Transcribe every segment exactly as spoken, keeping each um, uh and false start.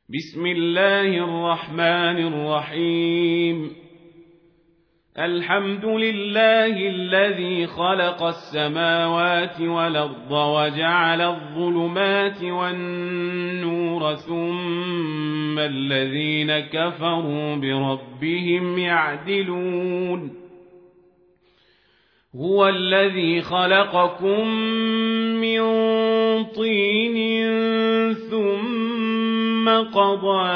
بسم الله الرحمن الرحيم. الحمد لله الذي خلق السماوات والأرض وجعل الظلمات والنور ثم الذين كفروا بربهم يعدلون. هو الذي خلقكم من طين ثم قضى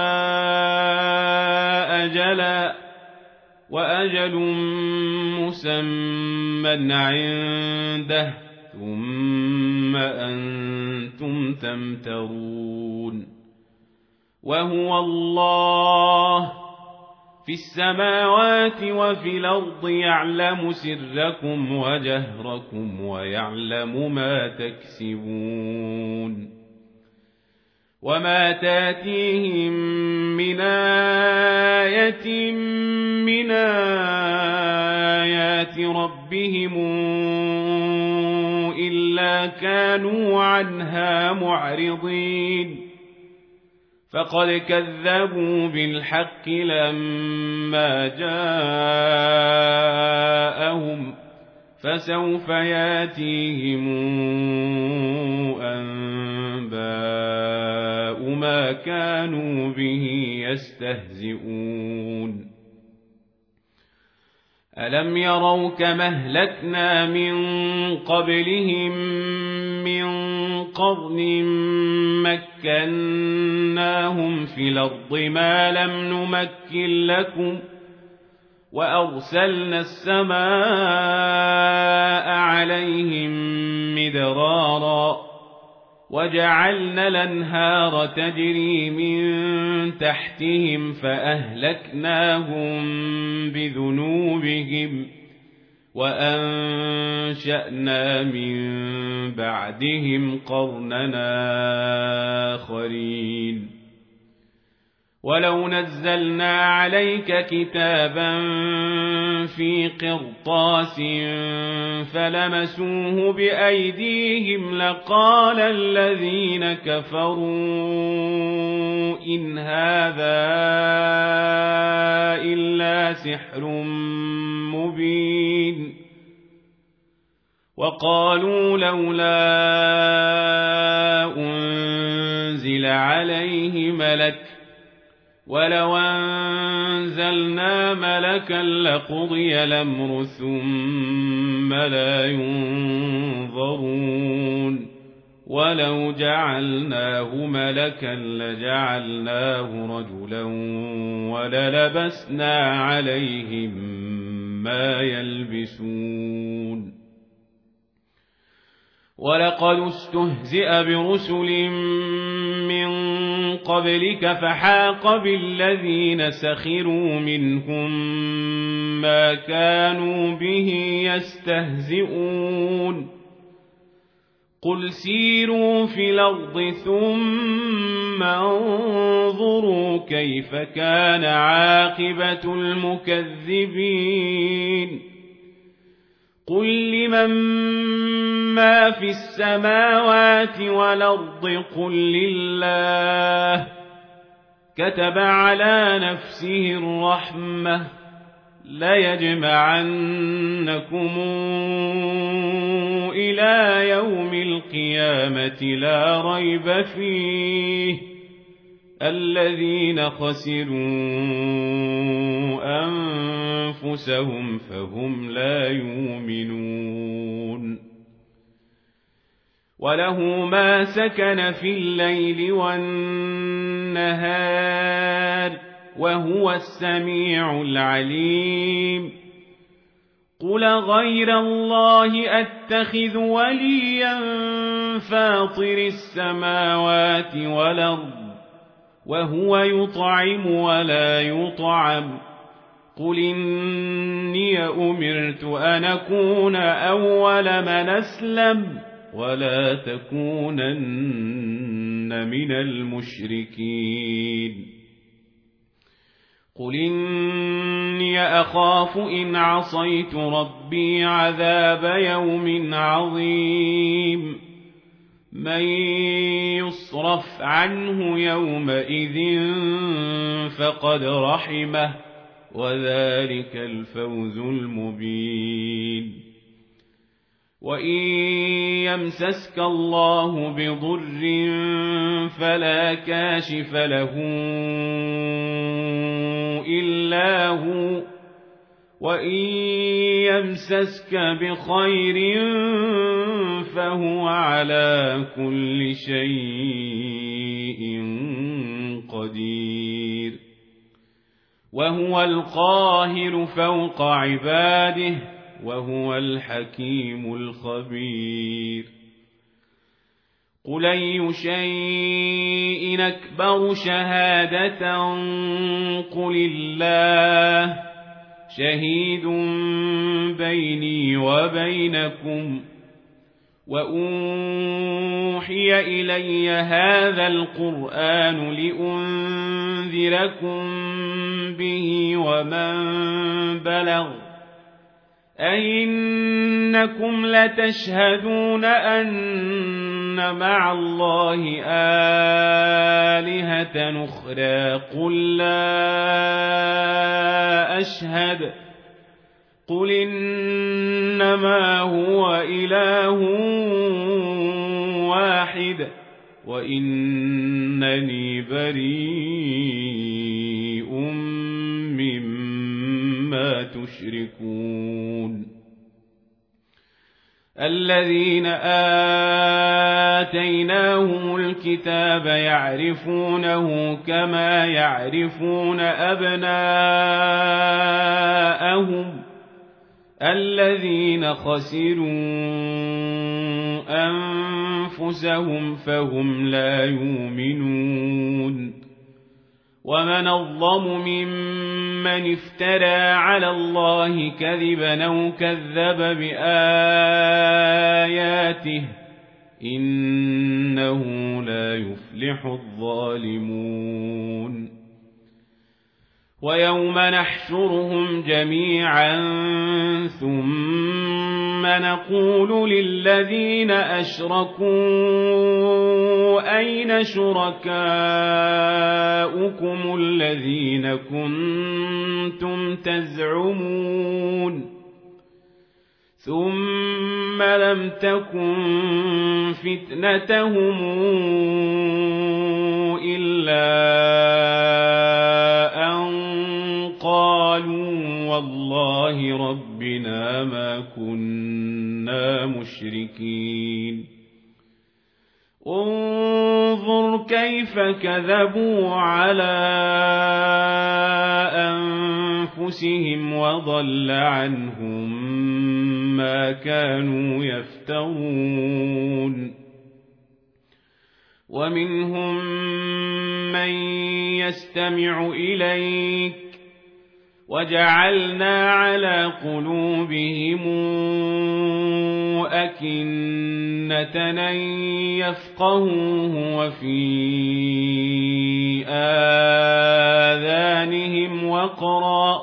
أجلا وأجل مسمى عنده ثم أنتم تمترون. وهو الله في السماوات وفي الأرض يعلم سركم وجهركم ويعلم ما تكسبون. وما تاتيهم من آية من آيات ربهم إلا كانوا عنها معرضين. فقد كذبوا بالحق لما جاءهم فسوف ياتيهم أنباء ما كانوا به يستهزئون. ألم يروا كما أهلكنا من قبلهم من قرن مكناهم في الأرض ما لم نمكن لكم وأرسلنا السماء عليهم مدرارا وجعلنا الأنهار تجري من تحتهم فأهلكناهم بذنوبهم وأنشأنا من بعدهم قرننا آخرين. ولو نزلنا عليك كتابا في قرطاس فلمسوه بأيديهم لقال الذين كفروا إن هذا إلا سحر مبين. وقالوا لولا أنزل عليه ملك ولو أنزلنا ملكا لقضي الأمر ثم لا ينظرون. ولو جعلناه ملكا لجعلناه رجلا وللبسنا عليهم ما يلبسون. ولقد استهزئ برسل من قبلك فحاق بالذين سخروا منهم ما كانوا به يستهزئون. قل سيروا في الأرض ثم انظروا كيف كان عاقبة المكذبين. قل لمن ما في السماوات والأرض قل لله كتب على نفسه الرحمة ليجمعنكم إلى يوم القيامة لا ريب فيه الذين خسروا أنفسهم فهم لا يؤمنون. وله ما سكن في الليل والنهار وهو السميع العليم. قل غير الله أتخذ وليا فاطر السماوات والأرض وهو يطعم ولا يطعم. قل إني أمرت أن أكون أول من أسلم ولا تكونن من المشركين. قل إني أخاف إن عصيت ربي عذاب يوم عظيم. من يصرف عنه يومئذ فقد رحمه وذلك الفوز المبين وإن يمسسك الله بضر فلا كاشف له إلا هو وإن يمسسك بخير فهو على كل شيء قدير وهو القاهر فوق عباده وهو الحكيم الخبير قل أي شيء أكبر شهادة قل الله شهيد بيني وبينكم وأوحي إلي هذا القرآن لأنذركم به ومن بلغ أئنكم لتشهدون أن مع الله آلهة أخرى قل لا أشهد قل إنما هو إله واحد وإنني بريء مما تشركون الذين آتيناهم الكتاب يعرفونه كما يعرفون أبناءهم الذين خسروا أنفسهم فهم لا يؤمنون ومن أظلم ممن افترى على الله كذبا أو كذب بآياته إنه لا يفلح الظالمون ويوم نحشرهم جميعا ثم نقول للذين أشركوا أين شركاؤكم الذين كنتم تزعمون ثم لم تكن فتنتهم إلا أن قالوا والله ربنا ما كنا مشركين انظر كيف كذبوا على أنفسهم وضل عنهم ما كانوا يفترون ومنهم من يستمع إليك وجعلنا على قلوبهم أكنة أن يفقهوه وفي آذانهم وقرا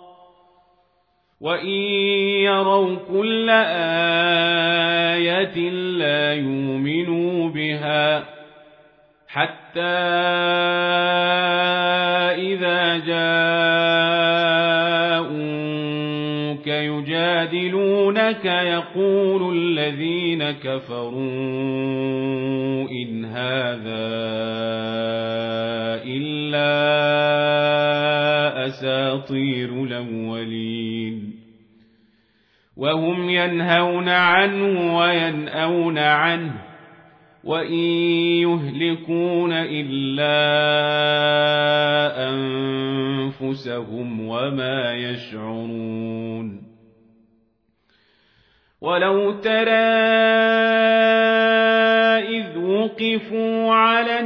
وإن يروا كل آية لا يؤمنوا بها حتى إذا جاءوك يجادلونك يقول الذين كفروا إن هذا إلا أساطير الأولين وهم ينهون عنه وينأون عنه وإن يهلكون إلا أنفسهم وما يشعرون ولو ترى إذ وقفوا على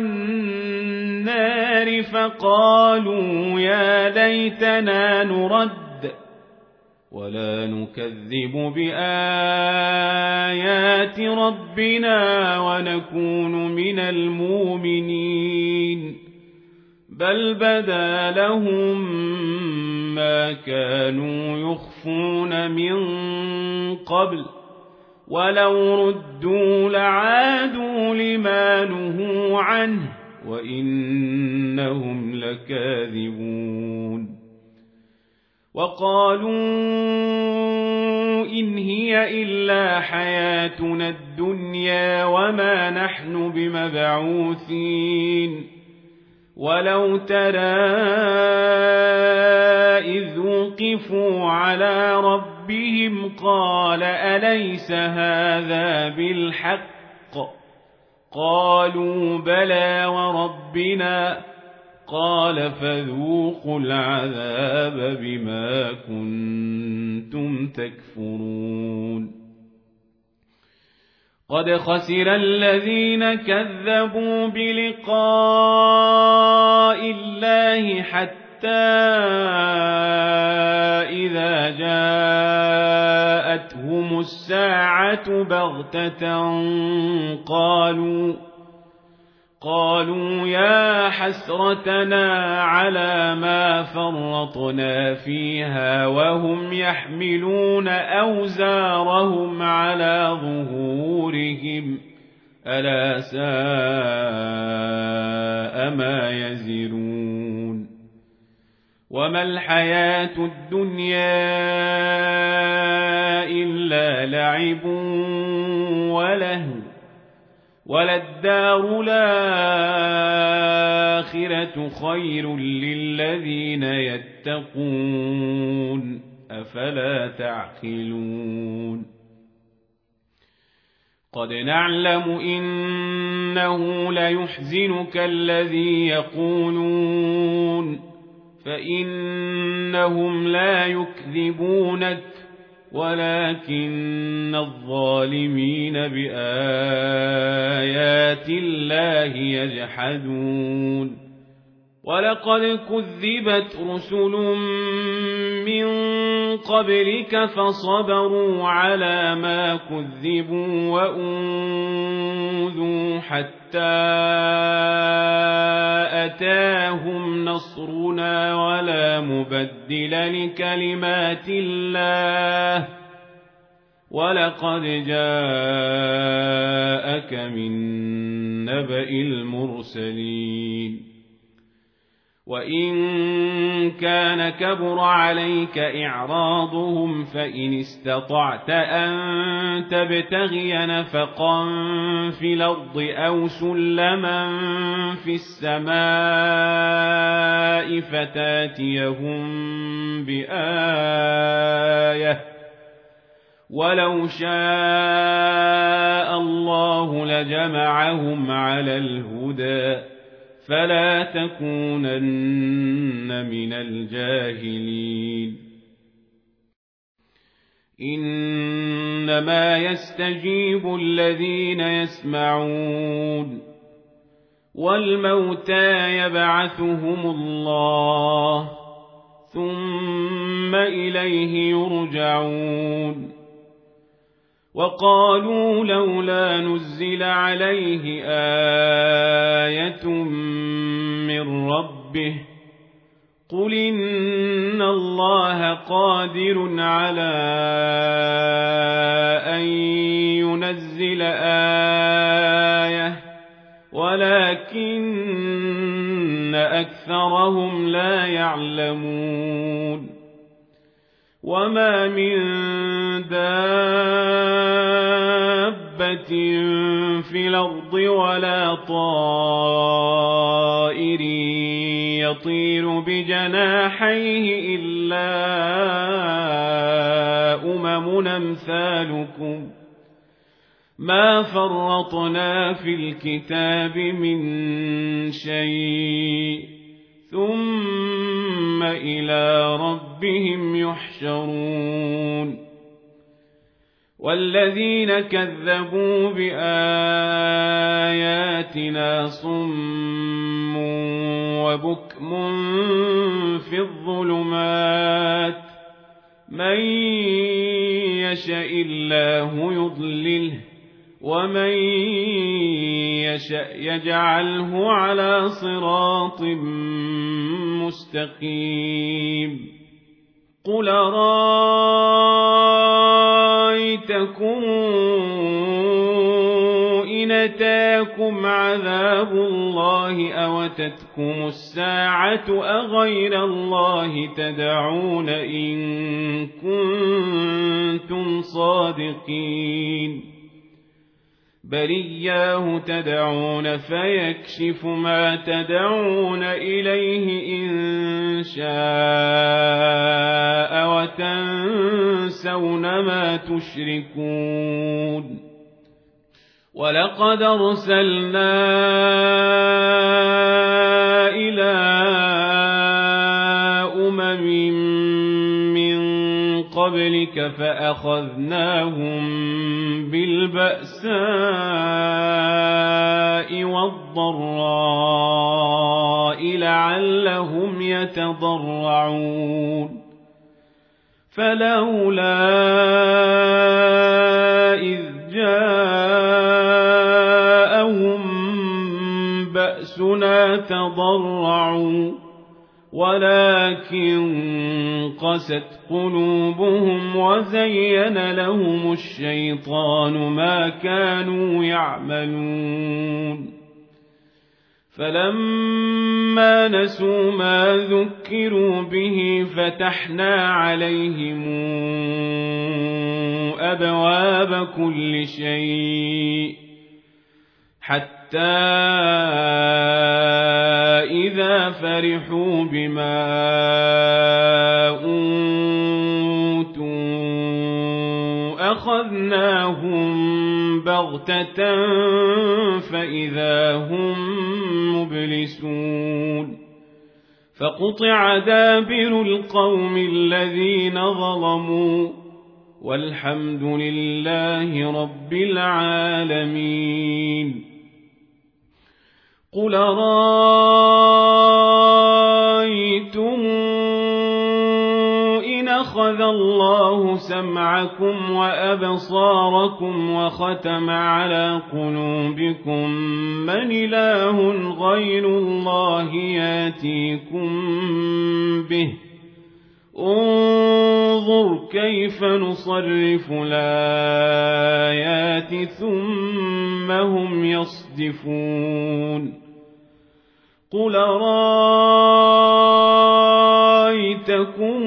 النار فقالوا يا ليتنا نرد ولا نكذب بآيات ربنا ونكون من المؤمنين بل بدا لهم ما كانوا يخفون من قبل ولو ردوا لعادوا لما نهوا عنه وإنهم لكاذبون وقالوا إن هي إلا حياتنا الدنيا وما نحن بمبعوثين ولو ترى إذ وقفوا على ربهم قال أليس هذا بالحق قالوا بلى وربنا قال فذوقوا العذاب بما كنتم تكفرون قد خسر الذين كذبوا بلقاء الله حتى إذا جاءتهم الساعة بغتة قالوا قالوا يا حسرتنا على ما فرطنا فيها وهم يحملون أوزارهم على ظهورهم ألا ساء ما يزرون وما الحياة الدنيا إلا لعب ولهو وللدار الآخرة خير للذين يتقون أفلا تعقلون قد نعلم إنه ليحزنك الذي يقولون فإنهم لا يكذبونك ولكن الظالمين بآيات الله يجحدون ولقد كذبت رسل من قبلك فصبروا على ما كذبوا وأوذوا حتى أتاهم نصرنا ولا مبدل لكلمات الله ولقد جاءك من نبأ المرسلين وإن كان كبر عليك إعراضهم فإن استطعت أن تبتغي نفقا في الأرض أو سلما في السماء فتاتيهم بآية ولو شاء الله لجمعهم على الهدى فلا تكونن من الجاهلين إنما يستجيب الذين يسمعون والموتى يبعثهم الله ثم إليه يرجعون وقالوا لولا نزل عليه آية من ربه قل إن الله قادر على أن ينزل آية ولكن أكثرهم لا يعلمون وما من دابة في الأرض ولا طائر يطير بجناحيه إلا أمم أمثالكم ما فرطنا في الكتاب من شيء ثم إلى ربهم يحشرون والذين كذبوا بآياتنا صم وبكم في الظلمات من يشاء الله يضلله ومن يشاء يجعله على صراط مستقيم قل رأيتكم أتاكم عذاب الله أو أتتكم الساعة أغير الله تدعون إن كنتم صادقين بل إياه تدعون فيكشف ما تدعون إليه إن شاء وتنسون ما تشركون ولقد أرسلنا إلى أمم من قبلك فأخذناهم بالبأساء والضراء لعلهم يتضرعون فلولا إذ جاءهم بأسنا تضرعوا ولكن قست قلوبهم وزين لهم الشيطان ما كانوا يعملون فلما نسوا ما ذكروا به فتحنا عليهم أبواب كل شيء حتى إذا فرحوا بما أوتوا أخذناهم بغتة فإذا هم مبلسون فقطع دابر القوم الذين ظلموا والحمد لله رب العالمين قل رأيتم إن أخذ الله سمعكم وأبصاركم وختم على قلوبكم من إله غير الله ياتيكم به انظر كيف نصرف الآيات ثم هم يصدفون قل رأيتكم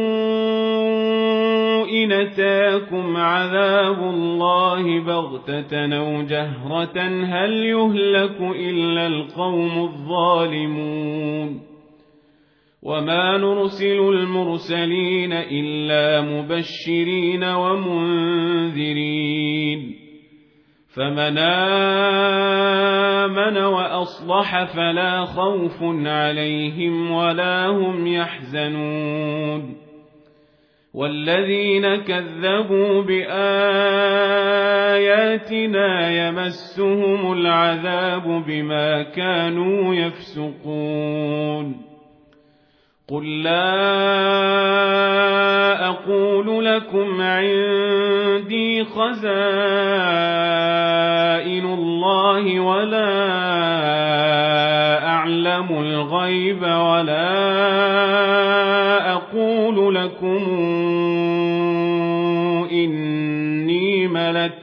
إن أتاكم عذاب الله بغتة أو جهرة هل يهلك إلا القوم الظالمون وما نرسل المرسلين إلا مبشرين ومنذرين فمن آمن وأصلح فلا خوف عليهم ولا هم يحزنون والذين كذبوا بآياتنا يمسهم العذاب بما كانوا يفسقون قل لا أقول لكم عندي خزائن الله ولا أعلم الغيب ولا أقول لكم إني ملك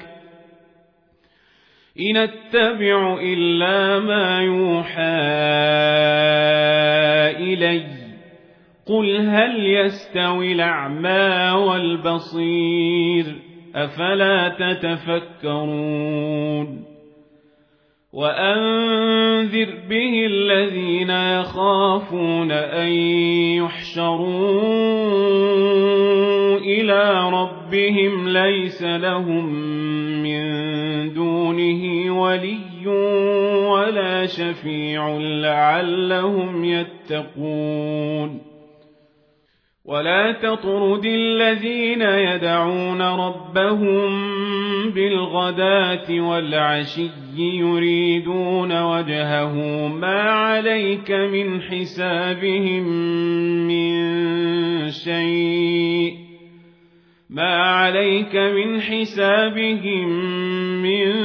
إن أتبع إلا ما يوحى إلي قل هل يستوي الأعمى والبصير أفلا تتفكرون وأنذر به الذين يخافون أن يحشروا إلى ربهم ليس لهم من دونه ولي ولا شفيع لعلهم يتقون ولا تطرد الذين يدعون ربهم بالغداة والعشي يريدون وجهه ما عليك من حسابهم من شيء ما عليك من حسابهم من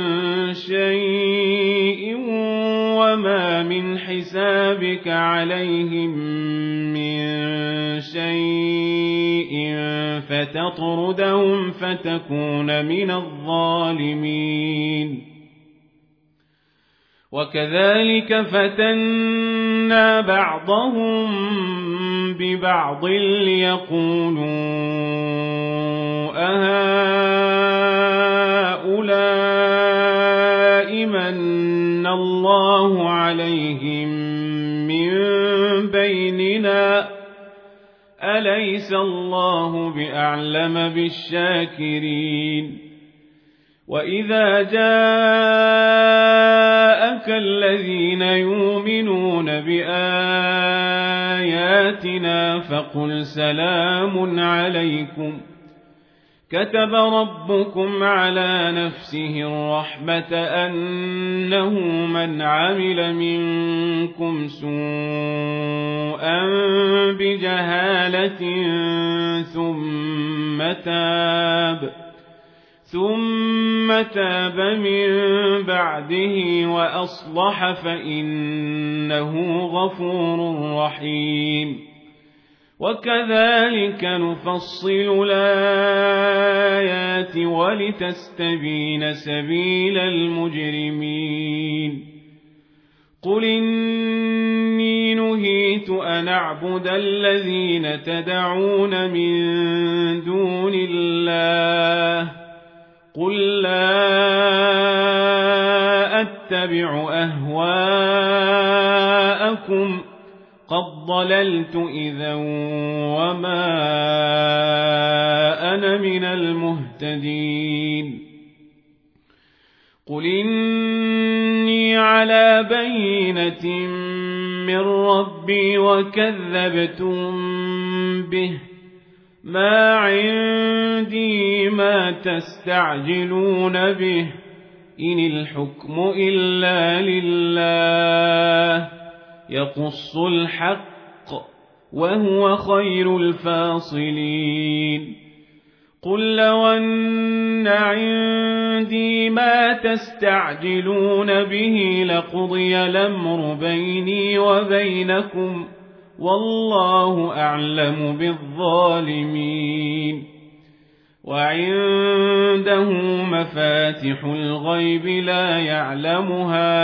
شيء وما من حسابك عليهم من شيء فتطردهم فتكون من الظالمين وكذلك فتنا بعضهم ببعض ليقولوا أهؤلاء من الله عليهم من بيننا أليس الله بأعلم بالشاكرين وإذا جاءك الذين يؤمنون بآياتنا فقل سلام عليكم كتب ربكم على نفسه الرحمة أنه من عمل منكم سوءا بجهالة ثم تاب ثم تاب من بعده وأصلح فإنه غفور رحيم وكذلك نفصل الآيات ولتستبين سبيل المجرمين قل إني نهيت أن أعبد الذين تدعون من دون الله قل لا أتبع أهواءكم قد ضللت إذا وما أنا من المهتدين قل إني على بينة من ربي وكذبتم به ما عندي ما تستعجلون به إن الحكم إلا لله يقص الحق وهو خير الفاصلين قل لو أن عندي ما تستعجلون به لقضي الأمر بيني وبينكم والله أعلم بالظالمين وعنده مفاتح الغيب لا يعلمها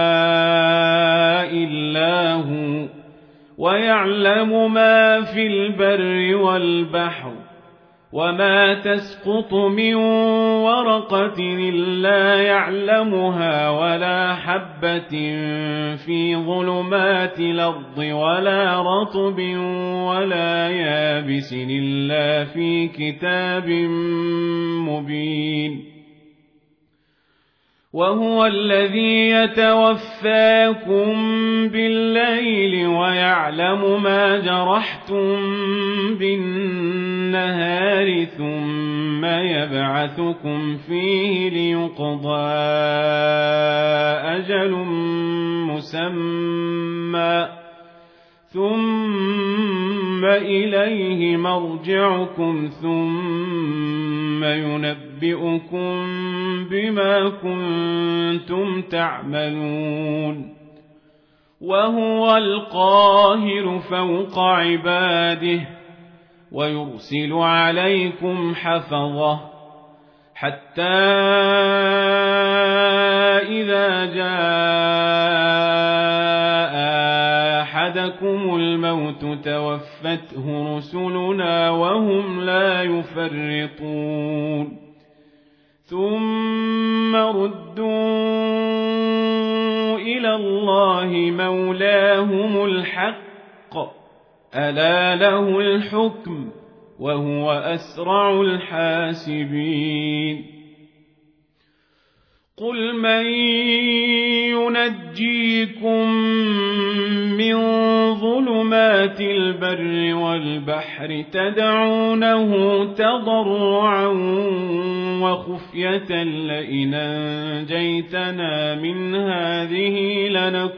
إلا هو ويعلم ما في البر والبحر وما تسقط من ورقة إلا يعلمها ولا حبة في ظلمات الأرض ولا رطب ولا يابس إلا في كتاب مبين وهو الذي يتوفاكم بالليل ويعلم ما جرحتم بالنهار ثم يبعثكم فيه ليقضى أجل مسمى ثم إليه مرجعكم ثم ينبئكم بما كنتم تعملون وهو القاهر فوق عباده ويرسل عليكم حفظه حتى إذا جاء أحدكم الموت توفته رسلنا وهم لا يفرطون ثم ردوا إلى الله مولاهم الحق ألا له الحكم وهو أسرع الحاسبين قل من ينجيكم من ظلمات البر والبحر تدعونه تضرعا وخفية لئن أنجيتنا من هذه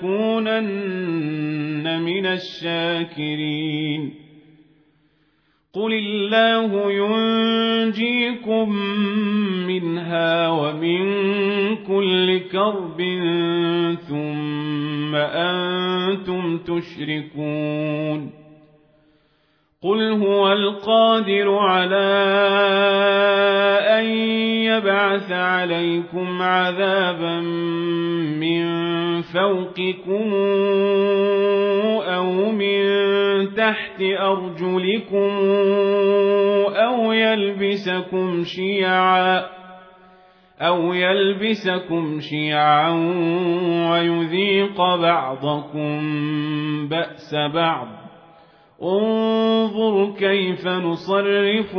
لنكونن من الشاكرين قل الله ينجيكم منها ومن كل كرب ثم أنتم تشركون قل هو القادر على أن يبعث عليكم عذابا من فوقكم أو من تحت أرجلكم أو يلبسكم شيعا أو يلبسكم شيعا ويذيق بعضكم بأس بعض انظر كيف نصرف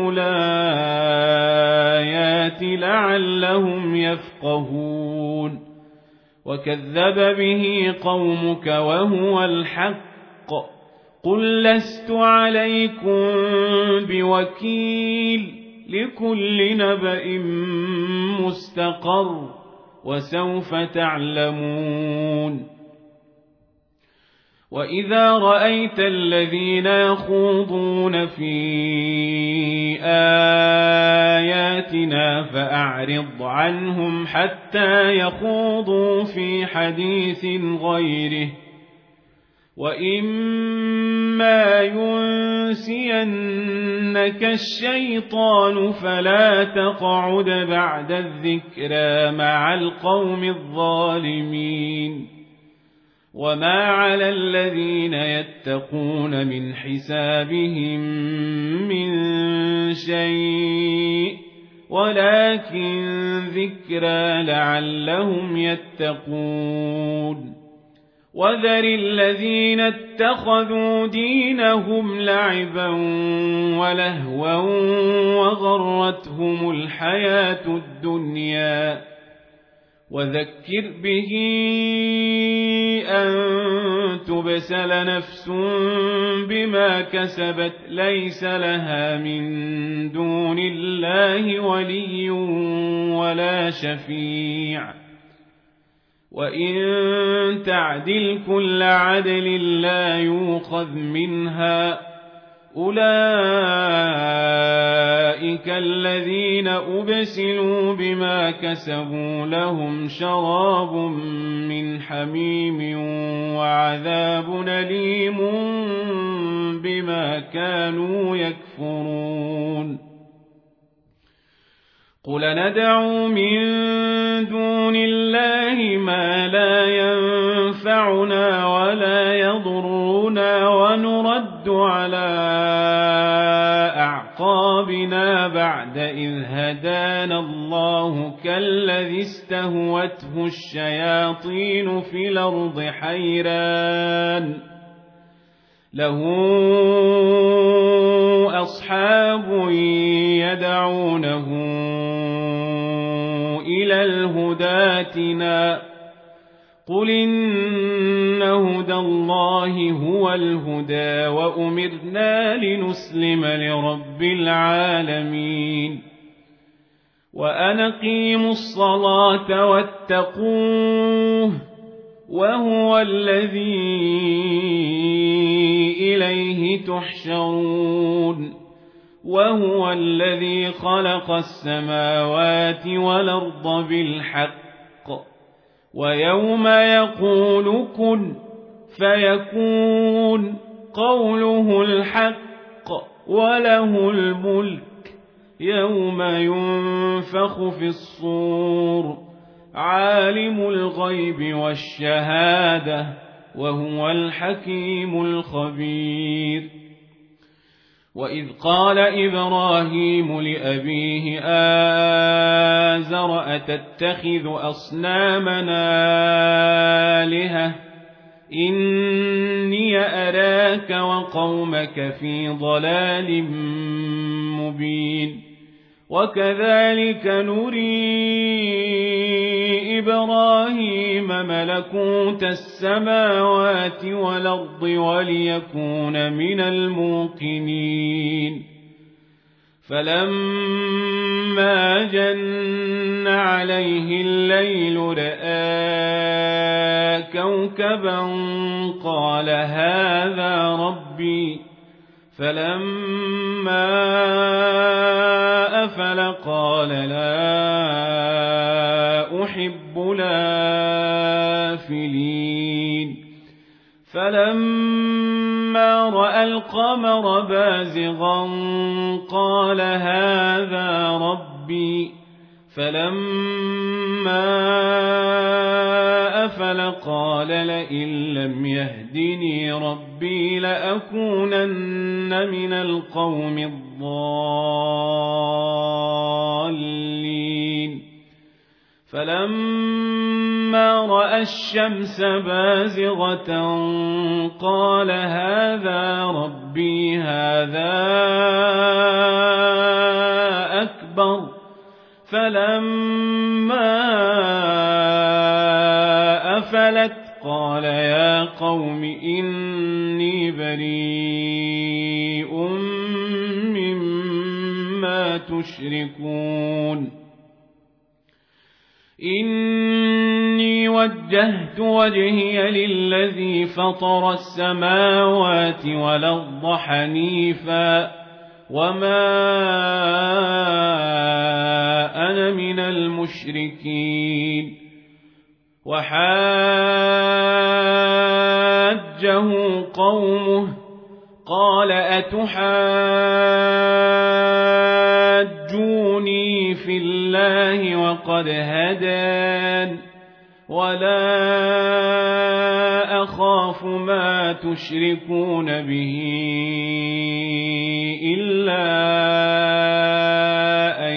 الآيات لعلهم يفقهون وكذب به قومك وهو الحق قل لست عليكم بوكيل لكل نبأ مستقر وسوف تعلمون وإذا رأيت الذين يخوضون في آياتنا فأعرض عنهم حتى يخوضوا في حديث غيره وإما ينسينك الشيطان فلا تقعد بعد الذكرى مع القوم الظالمين وما على الذين يتقون من حسابهم من شيء ولكن ذكرى لعلهم يتقون وذر الذين اتخذوا دينهم لعبا ولهوا وغرتهم الحياة الدنيا وذكر به أن تبسل نفس بما كسبت ليس لها من دون الله ولي ولا شفيع وإن تعدل كل عدل لا يؤخذ منها أولئك الذين أبسلوا بما كسبوا لهم شراب من حميم وعذاب أليم بما كانوا يكفرون قل ندعو من دون الله ما لا ينفعنا ولا يضرنا ونرد على أعقابنا بعد إذ هدانا الله كالذي استهوته الشياطين في الأرض حيران له أصحاب يدعونه إلى الهداتنا قل إن هدى الله هو الهدى وأمرنا لنسلم لرب العالمين وأن أقيموا الصلاة واتقوه وهو الذي إليه تحشرون وهو الذي خلق السماوات والأرض بالحق ويوم يقول كن فيكون قوله الحق وله الملك يوم ينفخ في الصور عالم الغيب والشهادة وهو الحكيم الخبير وإذ قال إبراهيم لأبيه آزر أتتخذ أصنامنا آلهة إني أراك وقومك في ضلال مبين وكذلك نري إبراهيم ملكوت السماوات والأرض وليكون من الموقنين فلما جن عليه الليل رأى كوكبا قال هذا ربي فلما أفل قال لا أحب الآفلين فلما رأى القمر بازغا قال هذا ربي فلما أفل قال لئن لم يهدني ربي لأكونن من القوم الضالين فلما رأى الشمس بازغة قال هذا ربي هذا أكبر فلما أفلت قال يا قوم إني بريء مما تشركون إني وجهت وجهي للذي فطر السماوات والأرض حنيفا وما أنا من المشركين وحاجه قومه قال أتحاجوني في الله وقد هدان ولا أخاف ما تشركون به إلا أن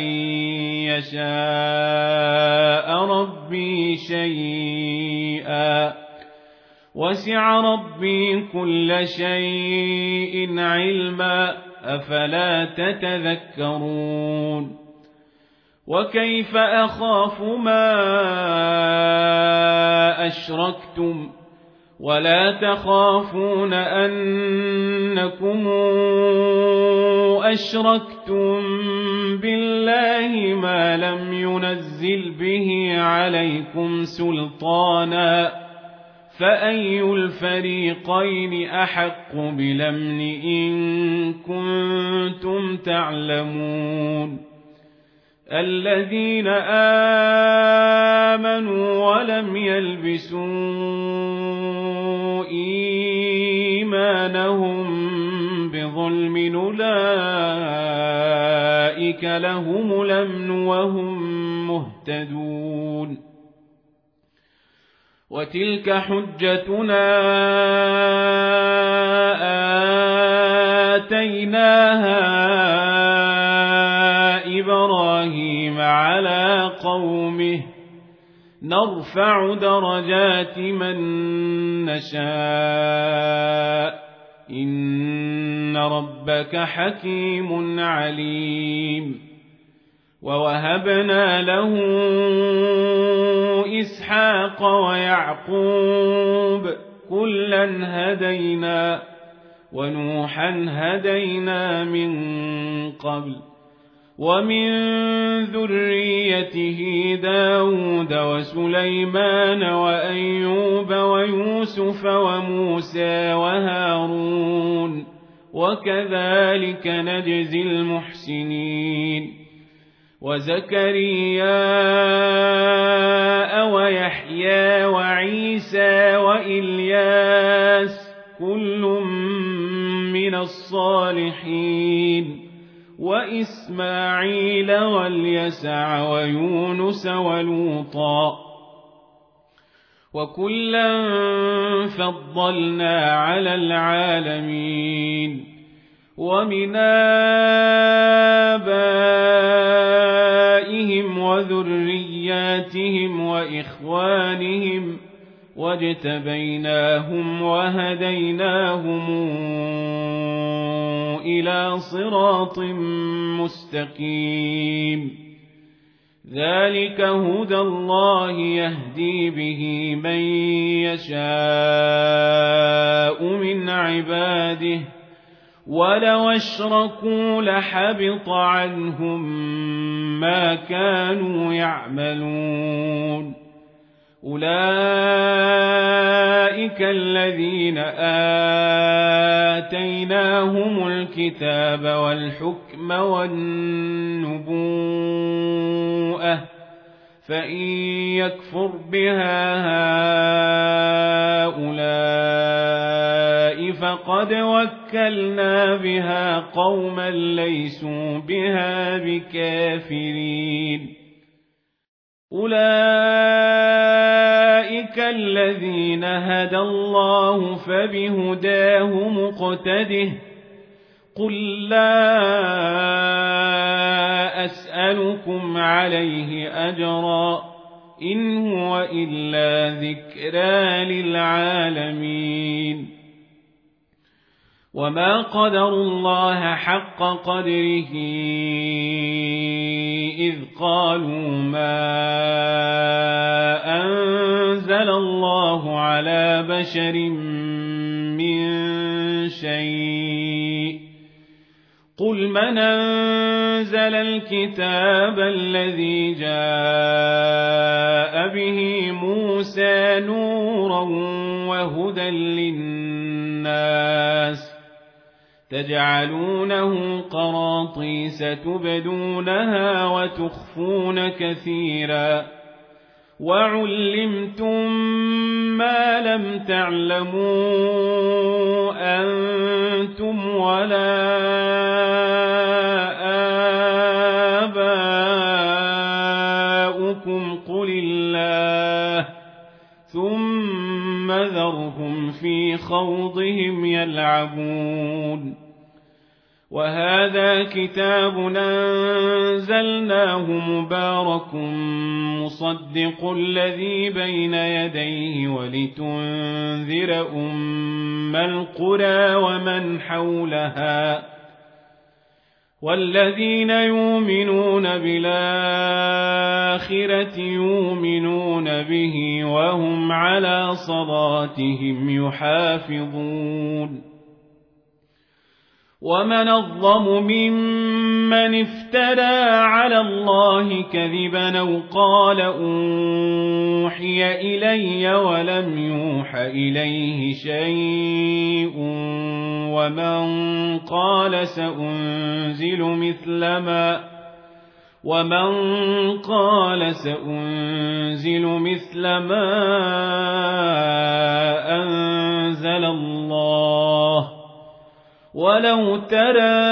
يشاء ربي شيئا وسع ربي كل شيء علما أفلا تتذكرون وكيف أخاف ما أشركتم ولا تخافون أنكم أشركتم بالله ما لم ينزل به عليكم سلطانا فأي الفريقين أحق بالأمن إن كنتم تعلمون الذين آمنوا ولم يلبسوا إيمانهم بظلم أولئك لهم الأمن وهم مهتدون وتلك حجتنا آتيناها إبراهيم على قومه نرفع درجات من نشاء إن ربك حكيم عليم ووهبنا له إسحاق ويعقوب كلا هدينا ونوحا هدينا من قبل ومن ذريته داود وسليمان وأيوب ويوسف وموسى وهارون وكذلك نجزي المحسنين وزكريا ويحيى وعيسى وإلياس كل من الصالحين وإسماعيل واليسع ويونس ولوطا وكلا فضلنا على العالمين ومن آبائهم وذرياتهم وإخوانهم واجتبيناهم وهديناهم إلى صراط مستقيم ذلك هدى الله يهدي به من يشاء من عباده ولو أشركوا لحبط عنهم ما كانوا يعملون أولئك الذين آتيناهم الكتاب والحكم والنبوءة فإن يكفر بها هؤلاء لقد وكلنا بها قوما ليسوا بها بكافرين أولئك الذين هدى الله فبهداه مقتده قل لا أسألكم عليه أجرا إن هو إلا ذكرى للعالمين وما قدروا الله حق قدره إذ قالوا ما أنزل الله على بشر من شيء قل من أنزل الكتاب الذي جاء به موسى نورا وهدى للناس تجعلونه قراطيس تبدونها وتخفون كثيرا وعلمتم ما لم تعلموا أنتم ولا آباؤكم قل الله ثم ذرهم في خوضهم يلعبون وهذا كتاب أنزلناه مبارك مصدق الذي بين يديه ولتنذر أم القرى ومن حولها والذين يؤمنون بالآخرة يؤمنون به وهم على صلاتهم يحافظون ومن الظلم ممن افترى على الله كذبا أو قال أوحي إلي ولم يوح إليه شيء ومن قال سأنزل مثل ما ومن قال سأنزل مثل ما أنزل الله ولو ترى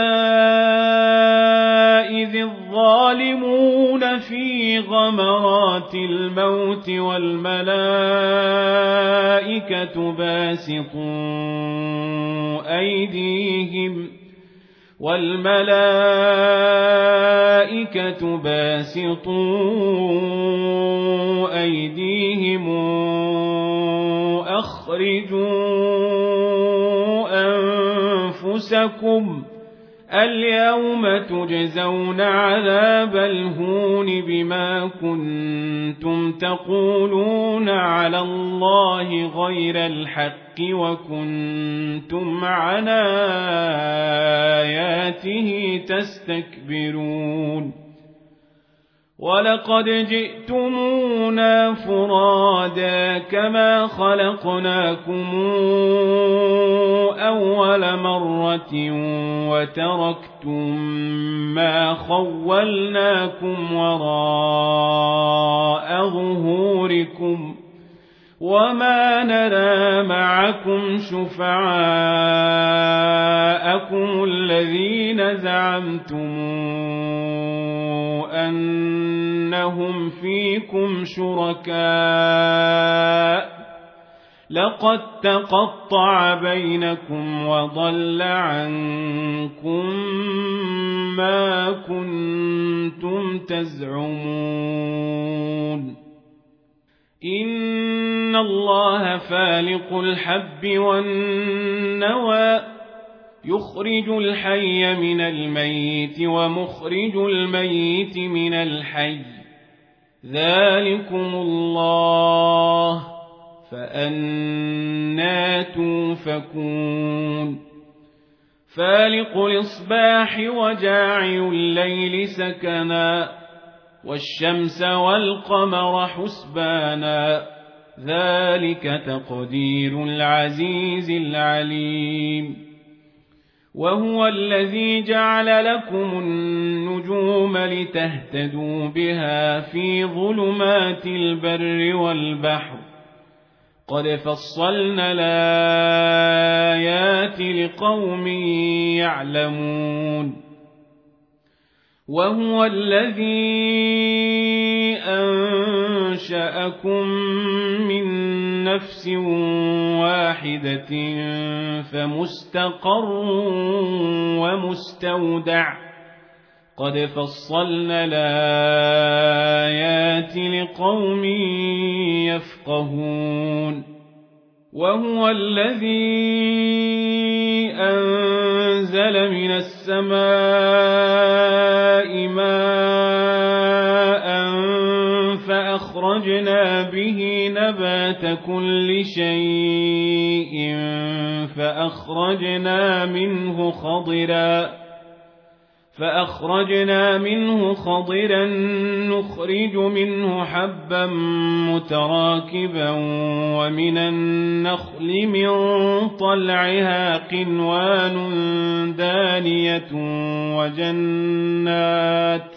إذ الظالمون في غمرات الموت والملائكة باسطوا أيديهم والملائكة باسطوا أيديهم أخرجوا أنفسكم اليوم تجزون عذاب الهون بما كنتم تقولون على الله غير الحق وكنتم عن آياته تستكبرون ولقد جئتمونا فرادا كما خلقناكم أول مرة وتركتم ما خولناكم وراء ظهوركم وما نرى معكم شفعاءكم الذين زعمتم أنهم فيكم شركاء لقد تقطع بينكم وضل عنكم ما كنتم تزعمون إن الله فالق الحب والنوى يخرج الحي من الميت ومخرج الميت من الحي ذلكم الله فأنى توفكون فالق الإصباح وجاعل الليل سكنا والشمس والقمر حسبانا ذلك تقدير العزيز العليم وهو الذي جعل لكم النجوم لتهتدوا بها في ظلمات البر والبحر قد فصلنا الآيات لقوم يعلمون وهو الذي أنشأكم من نفس واحدة فمستقر ومستودع قد فصلنا الآيات لقوم يفقهون وهو الذي أنزل من السماء ماء فأخرجنا به نبات كل شيء فأخرجنا منه خضرا فأخرجنا منه خضرا نخرج منه حبا متراكبا ومن النخل من طلعها قنوان دانية وجنات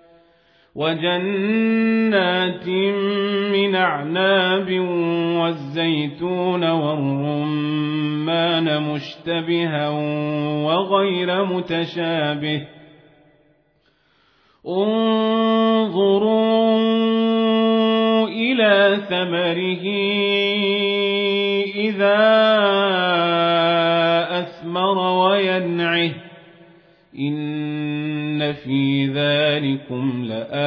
وجنات من أعناب والزيتون والرمان مشتبها وغير متشابه انظروا إلى ثمره إذا أثمر وينعه إن في ذلكم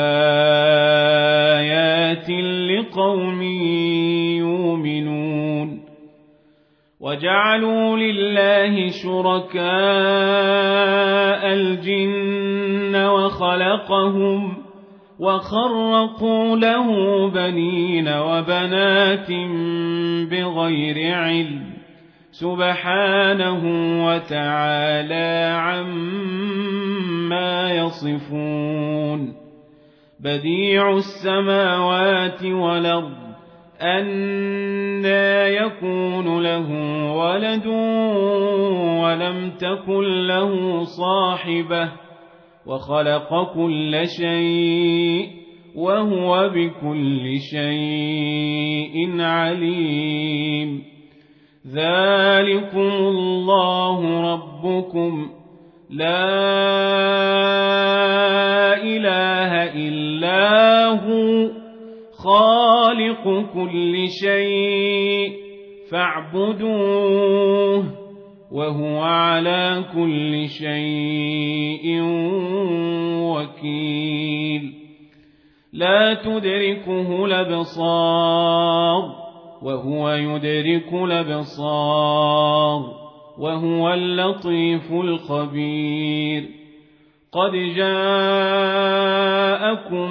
لآيات لقوم يؤمنون وجعلوا لله شركاء الجن وخلقهم وخرقوا له بنين وبنات بغير علم سبحانه وتعالى عما يصفون بديع السماوات والأرض أنى يكون له ولد ولم تكن له صاحبة وخلق كل شيء وهو بكل شيء عليم ذلكم الله ربكم لا إله إلا هو خالق كل شيء فاعبدوه وهو على كل شيء وكيل لا تدركه الأبصار وهو يدرك الأبصار وهو اللطيف الخبير قد جاءكم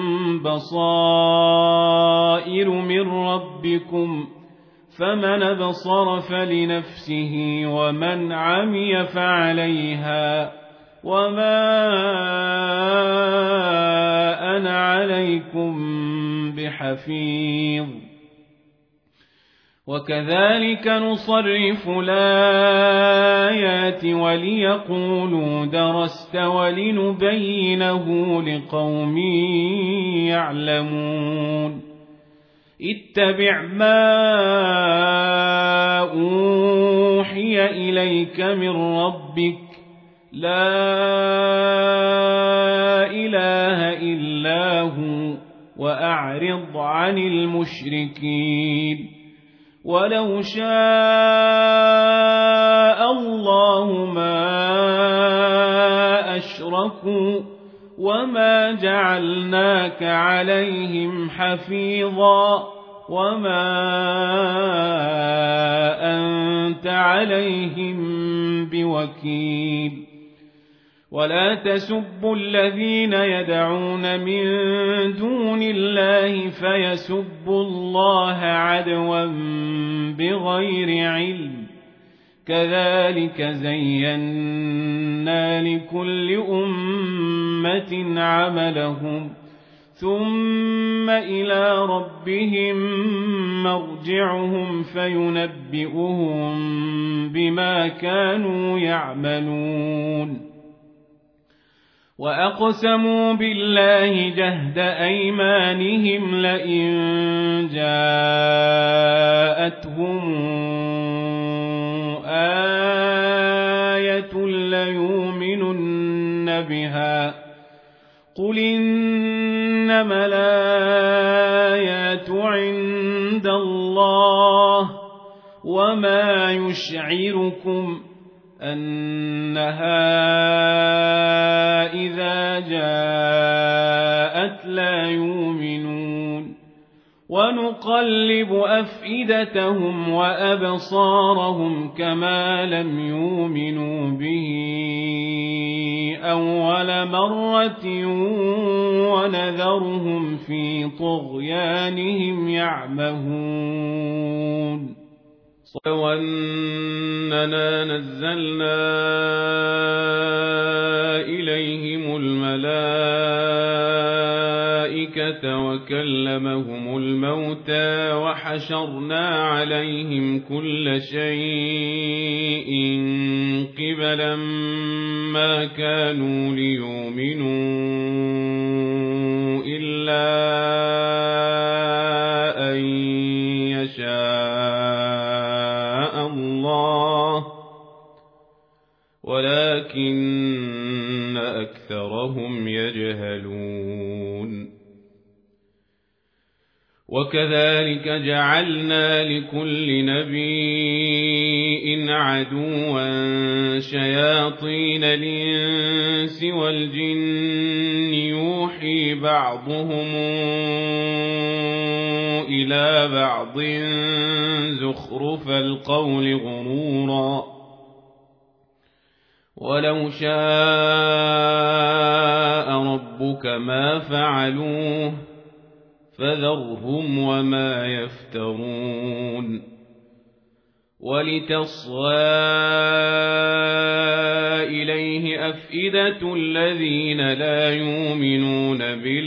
بصائر من ربكم فمن أبصر فلنفسه ومن عمي فعليها وما أنا عليكم بحفيظ وكذلك نصرف الآيات وليقولوا درست ولنبينه لقوم يعلمون اتبع ما أوحي إليك من ربك لا إله إلا هو وأعرض عن المشركين ولو شاء الله ما أشركوا وما جعلناك عليهم حفيظا وما أنت عليهم بوكيل ولا تسبوا الذين يدعون من دون الله فيسبوا الله عدوا بغير علم كذلك زينا لكل أمة عملهم ثم إلى ربهم مرجعهم فينبئهم بما كانوا يعملون وأقسموا بالله جهد أيمانهم لئن جاءتهم آية ليؤمنن بها قل إنما الآيات عند الله وما يشعركم أنها إذا جاءت لا يؤمنون ونقلب أفئدتهم وأبصارهم كما لم يؤمنوا به أول مرة ونذرهم في طغيانهم يعمهون وأننا نزلنا إليهم الملائكة وكلمهم الموتى وحشرنا عليهم كل شيء قبلا ما كانوا ليؤمنوا إلا أن يشاء الله ولكن أكثرهم يجهلون وكذلك جعلنا لكل نبي عدوا شياطين الإنس والجن يوحي بعضهم إلى بعض زخرف القول غرورا ولو شاء ربك ما فعلوه فذرهم وما يفترون ولتصغى إليه أفئدة الذين لا يؤمنون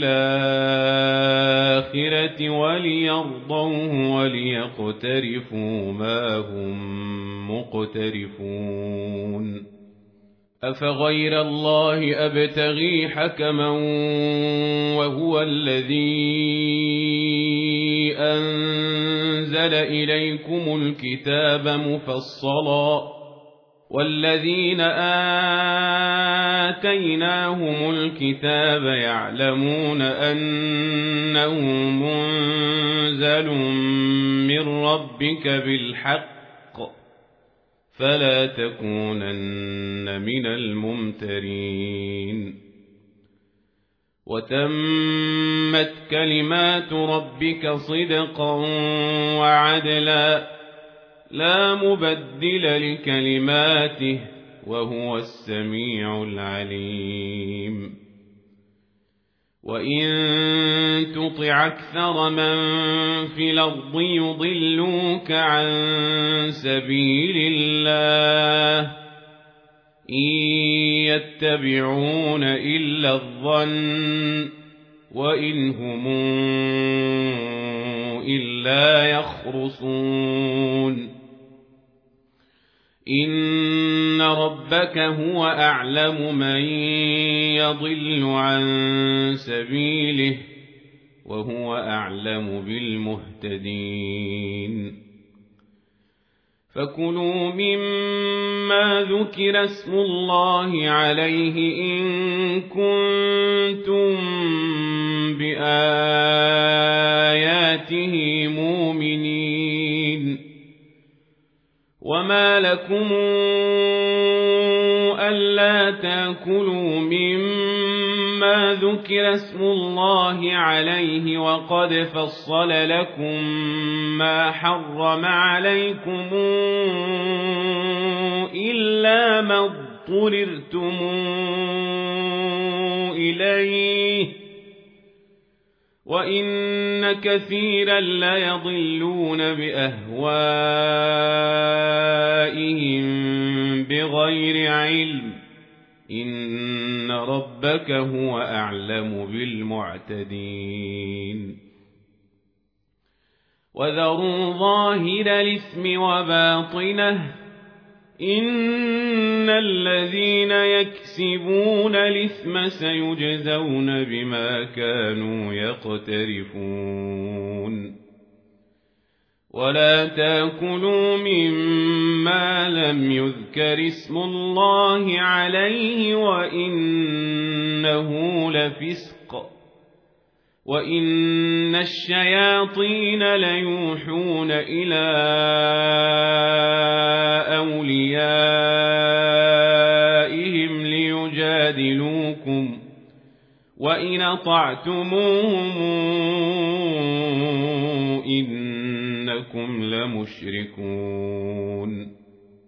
بالآخرة وليرضوه وليقترفوا ما هم مقترفون أفغير الله أبتغي حكما وهو الذي أنزل إليكم الكتاب مفصلا والذين آتيناهم الكتاب يعلمون أنه منزل من ربك بالحق فلا تكونن من الممترين وتمت كلمات ربك صدقا وعدلا لا مبدل لكلماته وهو السميع العليم وإن تطع أكثر من في الأرض يضلوك عن سبيل الله إن يتبعون إلا الظن وإن هم إلا يخرصون إن ربك هو أعلم من يضل عن سبيله وهو أعلم بالمهتدين فكلوا مما ذكر اسم الله عليه إن كنتم بآياته مؤمنين وما لكم ألا تأكلوا مما ذكر اسم الله عليه وقد فصل لكم ما حرم عليكم إلا ما اضطررتم إليه وإن كثيرا ليضلون بأهوائهم بغير علم إن ربك هو أعلم بالمعتدين وذروا ظاهر الإثم وباطنه إن الذين يكسبون الإثم سيجزون بما كانوا يقترفون ولا تأكلوا مما لم يذكر اسم الله عليه وإنه لفسق وإن الشياطين ليوحون إلى أوليائهم ليجادلوكم وإن أطعتموهم إنكم لمشركون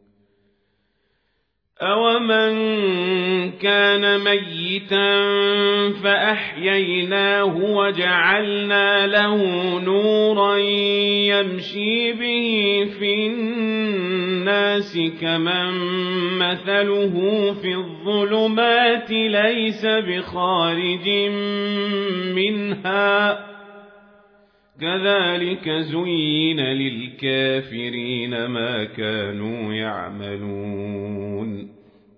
أومن كان ميتا فأحييناه وجعلنا له نورا يمشي به في الناس كمن مثله في الظلمات ليس بخارج منها كذلك زين للكافرين ما كانوا يعملون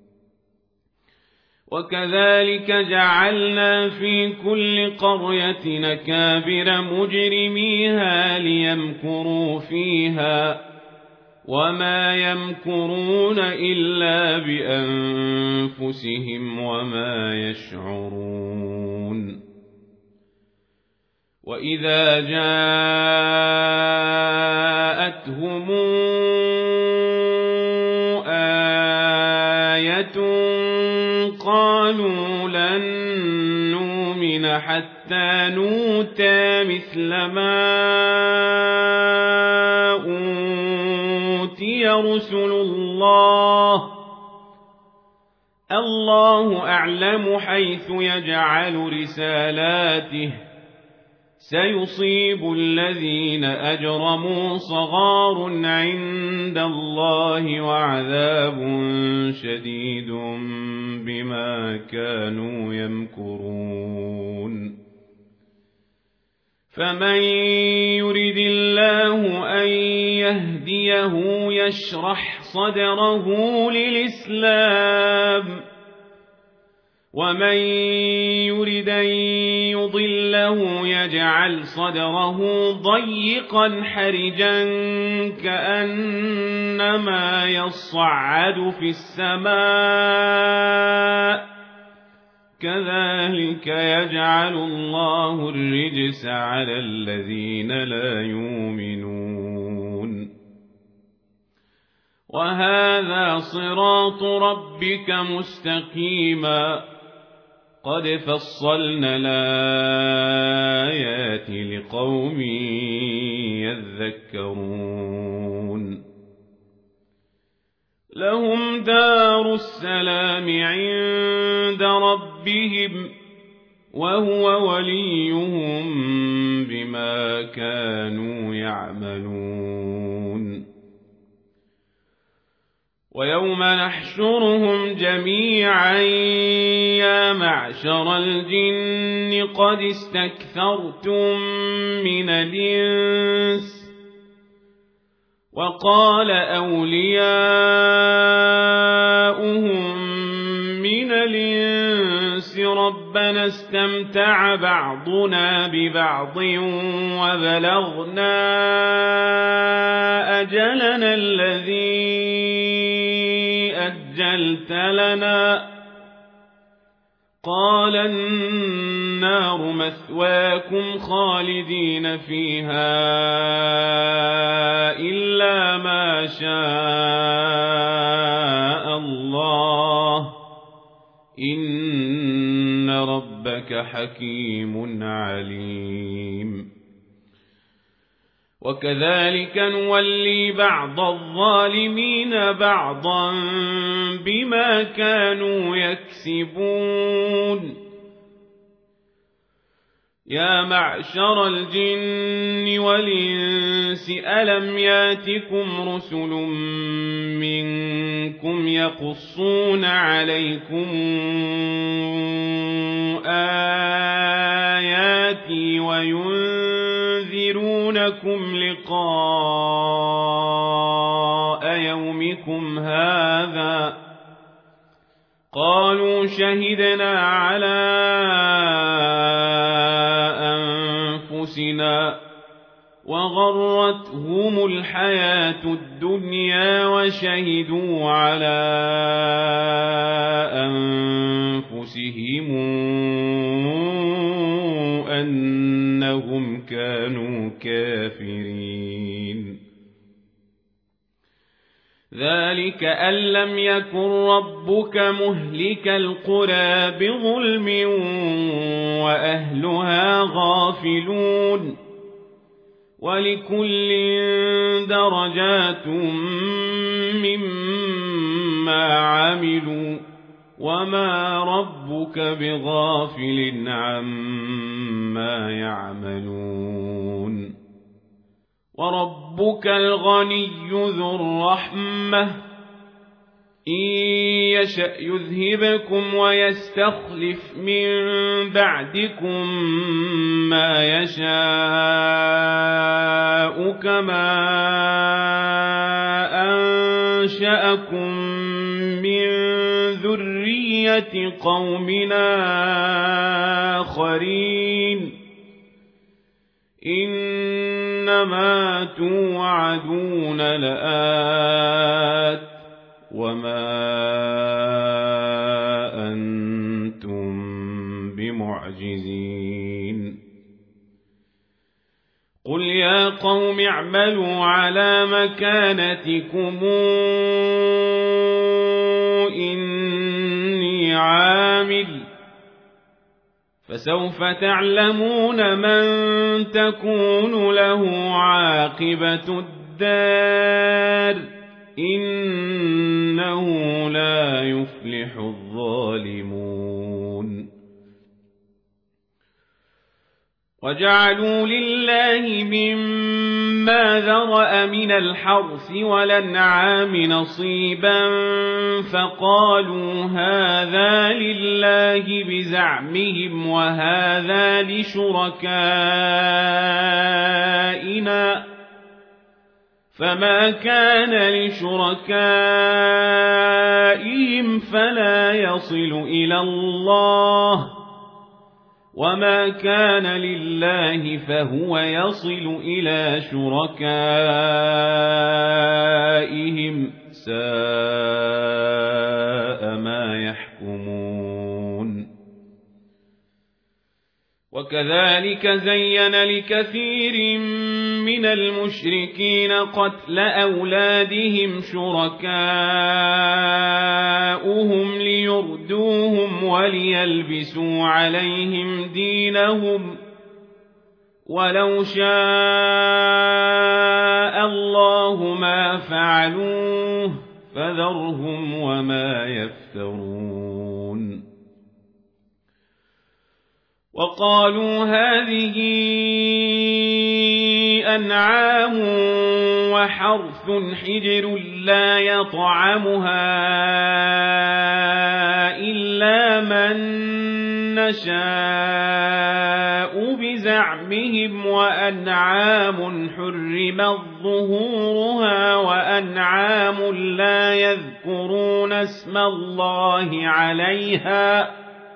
وكذلك جعلنا في كل قرية نكابر مجرميها ليمكروا فيها وما يمكرون إلا بأنفسهم وما يشعرون وإذا جاءتهم آية قالوا لن نؤمن حتى نؤتى مثل ما أوتي رسل الله الله أعلم حيث يجعل رسالاته سيصيب الذين أجرموا صغار عند الله وعذاب شديد بما كانوا يمكرون فمن يرد الله أن يهديه يشرح صدره للإسلام ومن يرد أن يضله يجعل صدره ضيقا حرجا كأنما يصعد في السماء كذلك يجعل الله الرجس على الذين لا يؤمنون وهذا صراط ربك مستقيما قد فصلنا الآيات لقوم يذكرون لهم دار السلام عند ربهم وهو وليهم بما كانوا يعملون ويوم نحشرهم جميعا يا معشر الجن قد استكثرتم من الإنس وقال أولياؤهم من الإنس ربنا استمتع بعضنا ببعض وبلغنا أجلنا الذي أجلت لنا قال النار مثواكم خالدين فيها إلا ما شاء الله إن ربك حكيم عليم وكذلك نولي بعض الظالمين بعضا بما كانوا يكسبون يا معشر الجن والإنس ألم ياتكم رسل منكم يقصون عليكم آياتي وينذرونكم لقاء يومكم هذا قالوا شهدنا على أنفسنا وغرتهم الحياة الدنيا وشهدوا على أنفسهم أنهم كانوا كافرين ذلك أن لم يكن ربك مهلك القرى بظلم وأهلها غافلون ولكل درجات مما عملوا وما ربك بغافل عما يعملون وربك الغني ذو الرحمة إن يشأ يذهبكم ويستخلف من بعدكم ما يشاء كما أنشأكم من ذرية قومنا آخرين إنما توعدون لآت وما أنتم بمعجزين قل يا قوم اعملوا على مكانتكم إني عامل فسوف تعلمون من تكون له عاقبة الدار إنه لا يفلح الظالمون وجعلوا لله مما ذرأ من الحرث والأنعام نصيبا فقالوا هذا لله بزعمهم وهذا لشركائنا فما كان لشركائهم فلا يصل إلى الله وما كان لله فهو يصل إلى شركائهم ساء ما يحكمون وكذلك زين لكثير من المشركين قتل أولادهم شركاؤهم ليردوهم وليلبسوا عليهم دينهم ولو شاء الله ما فعلوه فذرهم وما يفترون وقالوا هذه أنعام وحرث حجر لا يطعمها إلا من نشاء بزعمهم وأنعام حرمت ظهورها وأنعام لا يذكرون اسم الله عليها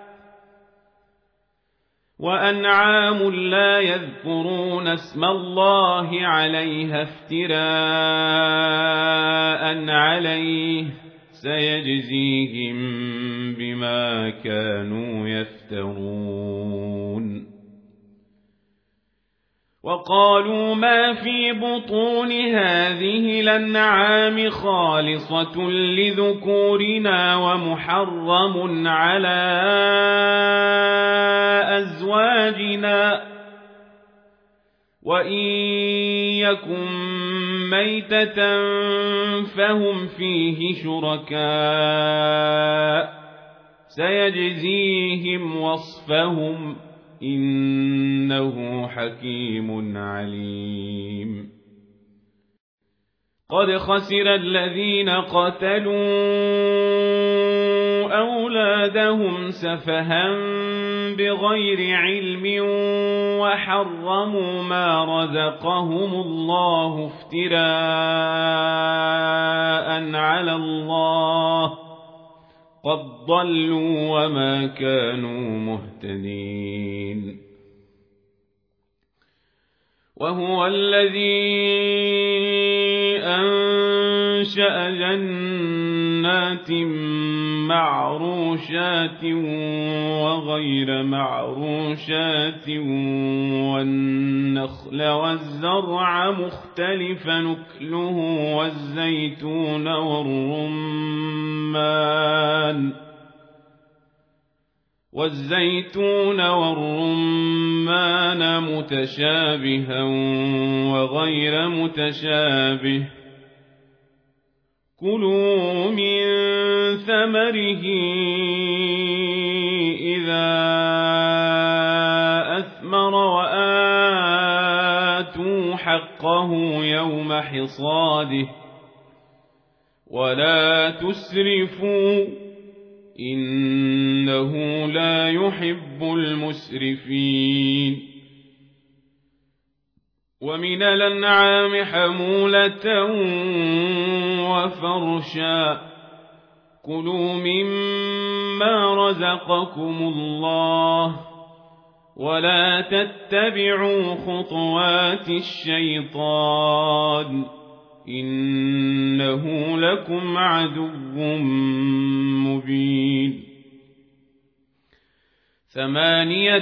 وأنعام لا يذكرون اسم الله عليها افتراء عليه سيجزيهم بما كانوا يفترون وقالوا ما في بطون هذه الأنعام خالصة لذكورنا ومحرم على أزواجنا وإن يكن ميتة فهم فيه شركاء سيجزيهم وصفهم إنه حكيم عليم قد خسر الذين قتلوا أولادهم سفها بغير علم وحرموا ما رزقهم الله افتراء على الله قد ضلوا وما كانوا مهتدين. وهو الذي أنشأ جنات معروشات وغير معروشات والنخل والزرع مختلفا نكله والزيتون والرمان والزيتون والرمان متشابها وغير متشابه كلوا من ثمره إذا أثمر وآتوا حقه يوم حصاده ولا تسرفوا إنه لا يحب المسرفين. ومن الأنعام حمولة وفرشا كلوا مما رزقكم الله ولا تتبعوا خطوات الشيطان إنه لكم عدو مبين. ثمانية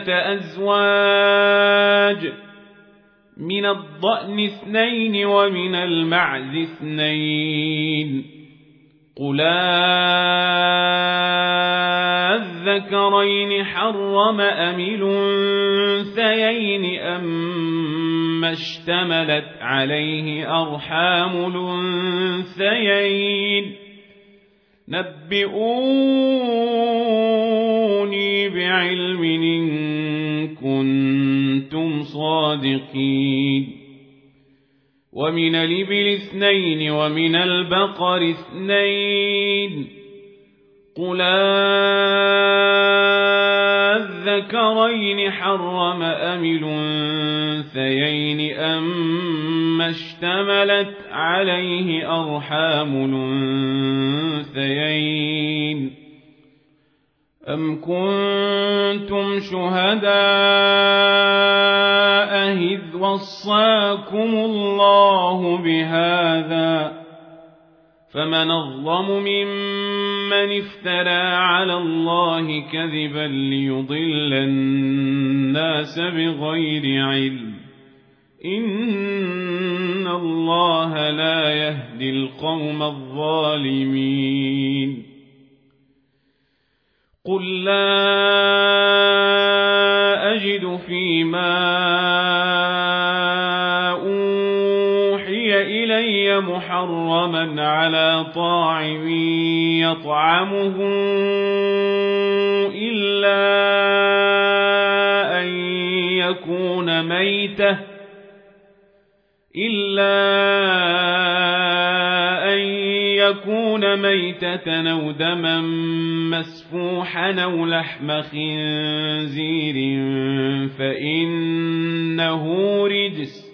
أزواج من الضأن اثنين ومن المعز اثنين قل أذكرين حرم أم الأنثيين أما اشتملت عليه أرحام الأنثيين نبئوني بعلم إن كنتم صادقين. ومن الإبل اثنين ومن البقر اثنين قل أذكرين حرم أم الأنثيين أما اشتملت عليه أرحام الأنثيين أم كنتم شهداء إذ وصاكم الله بهذا فمن أظلم ممن افترى على الله كذبا ليضل الناس بغير علم إن الله لا يهدي القوم الظالمين. قل لا أجد فيما أوحي إلي محرما على طاعم يطعمه إلا أن يكون ميتة إلا أن يكون ميتة أو دما مسفوحا أو لحم خنزير فإنه رجس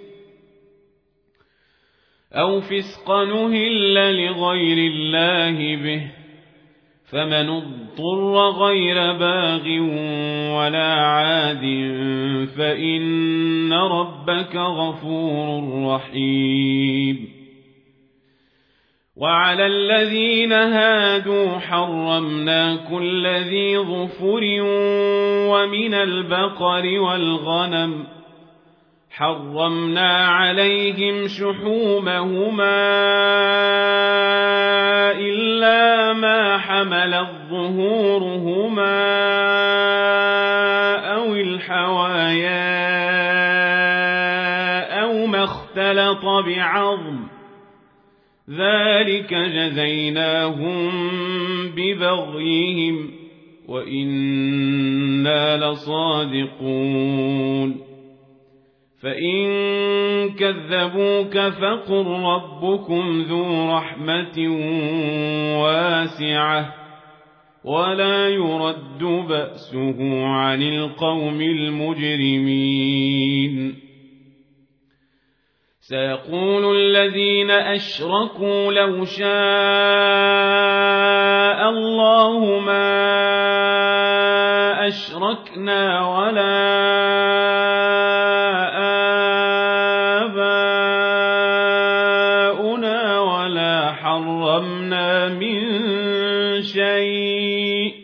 أو فسقا أهل لغير الله به فمن اضطر غير باغ ولا عاد فإن ربك غفور رحيم. وعلى الذين هادوا حرمنا كل ذي ظفر ومن البقر والغنم حرمنا عليهم شحومهما إلا ما حملت ظهورهما أو الحوايا أو ما اختلط بعظم ذلك جزيناهم ببغيهم وإنا لصادقون. فإن كذبوك فقل ربكم ذو رحمة واسعة ولا يرد بأسه عن القوم المجرمين. سيقول الذين أشركوا لو شاء الله ما أشركنا ولا آباؤنا ولا حرمنا من شيء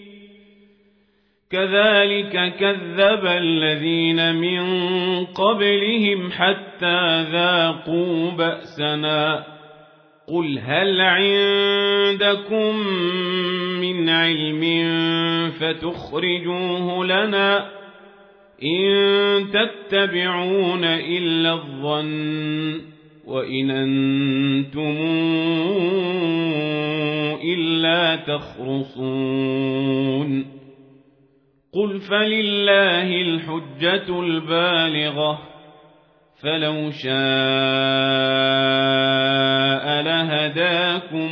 كذلك كذب الذين من قبلهم حتى ذاقوا بأسنا قل هل عندكم من علم فتخرجوه لنا إن تتبعون إلا الظن وإن أنتم إلا تخرصون قل فلله الحجة البالغة فلو شاء لهداكم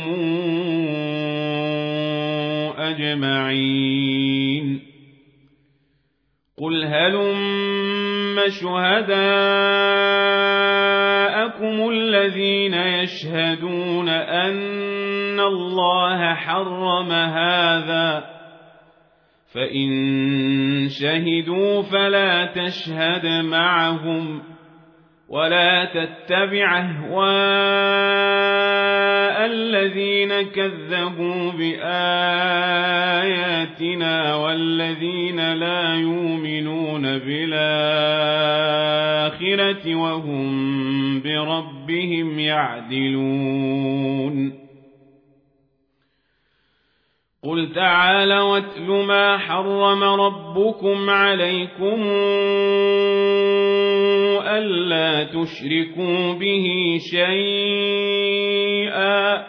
أجمعين قل هلم شهداءكم الذين يشهدون أن الله حرم هذا فإن شهدوا فلا تشهد معهم ولا تتبع أهواء الذين كذبوا بآياتنا والذين لا يؤمنون بالآخرة وهم بربهم يعدلون قل تعالوا واتل ما حرم ربكم عليكم ألا تشركوا به شيئا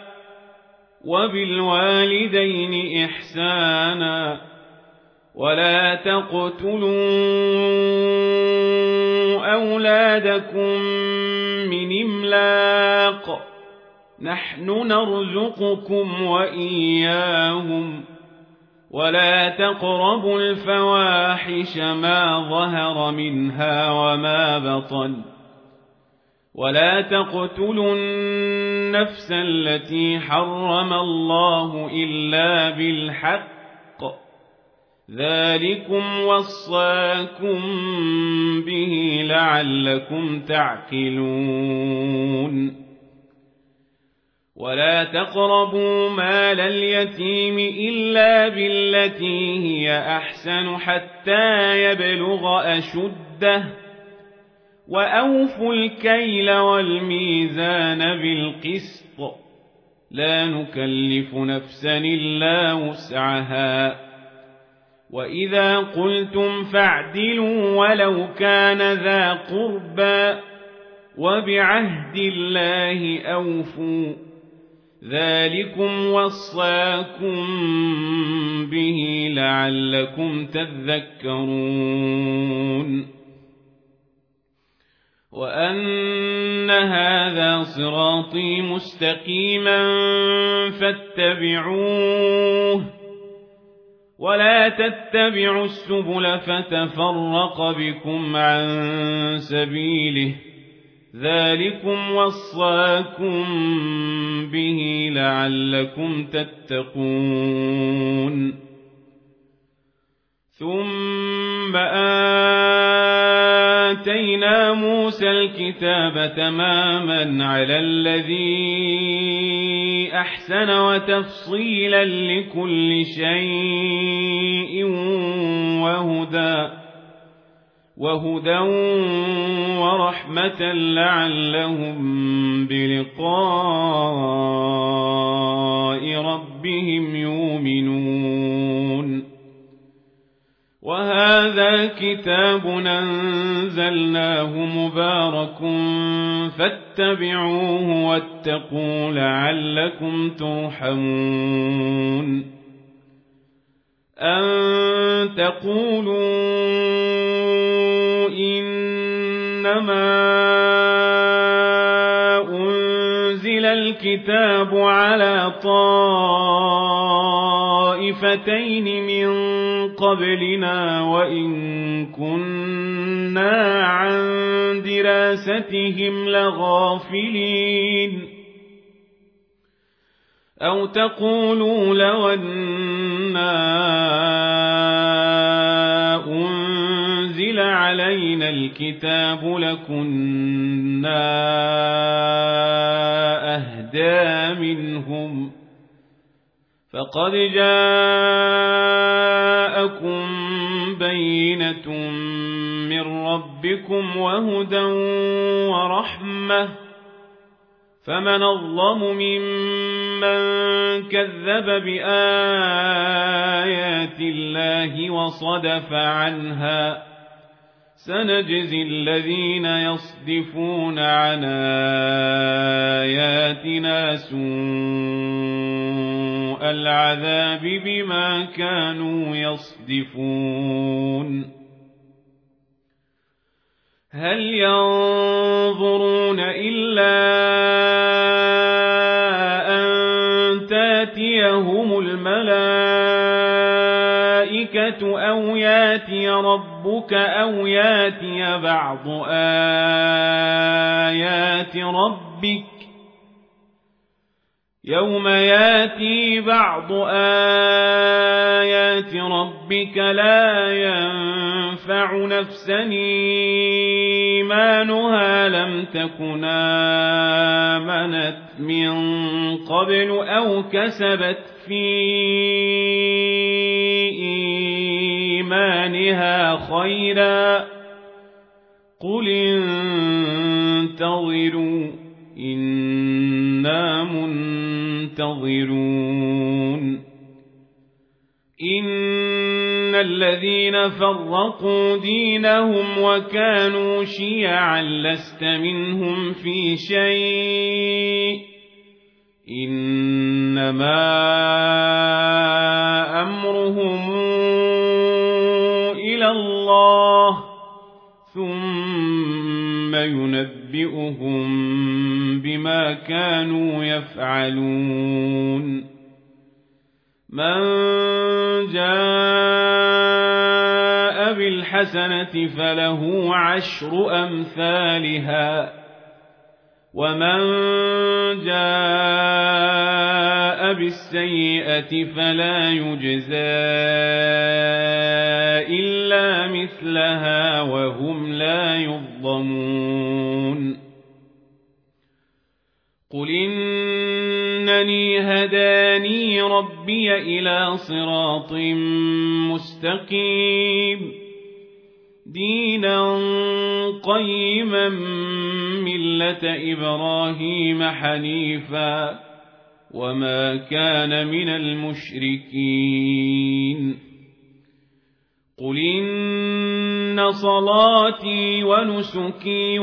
وبالوالدين إحسانا ولا تقتلوا أولادكم من إملاق نحن نرزقكم وإياهم ولا تقربوا الفواحش ما ظهر منها وما بطن ولا تقتلوا النفس التي حرم الله إلا بالحق ذلكم وصاكم به لعلكم تعقلون ولا تقربوا مال اليتيم إلا بالتي هي أحسن حتى يبلغ أشده وأوفوا الكيل والميزان بالقسط لا نكلف نفسا إلا وسعها وإذا قلتم فاعدلوا ولو كان ذا قربى وبعهد الله أوفوا ذلكم وصاكم به لعلكم تذكرون وأن هذا صراطي مستقيما فاتبعوه ولا تتبعوا السبل فتفرق بكم عن سبيله ذلكم وصاكم به لعلكم تتقون ثم آتينا موسى الكتاب تماما على الذي أحسن وتفصيلا لكل شيء وهدى وهدى ورحمة لعلهم بلقاء ربهم يؤمنون وهذا كتاب أنزلناه مبارك فاتبعوه واتقوا لعلكم ترحمون أن تقولوا إنما أنزل الكتاب على طائفتين طائفتين من قبلنا وإن كنا عن دراستهم لغافلين أو تقولوا لو أنا أنزل علينا الكتاب لكنا أهدى منهم فقد جاءكم بينة من ربكم وهدى ورحمة فمن أظلم ممن كذب بآيات الله وصدف عنها سنجزي الذين يصدفون عن آياتنا سوء العذاب بما كانوا يصدفون هل ينظرون إلا أن تأتيهم الملائكة أو يأتي ربك أو يأتي بعض آيات ربك يوم يأتي بعض آيات ربك لا ينفع نفسا إيمانها لم تكن آمنت من قبل أو كسبت في إيمانها خيرا قل انتظروا إنا منتظرون إن الذين فرقوا دينهم وكانوا شيعا لست منهم في شيء إنما أمرهم إلى الله ثم ينبئهم بما كانوا يفعلون من جاء بالحسنة فله عشر أمثالها ومن جاء بالسيئة فلا يجزى إلا مثلها وهم لا يظلمون قل إنني هداني ربي إلى صراط مستقيم دينا قيما ملة إبراهيم حنيفا وما كان من المشركين قل إن صلاتي ونسكي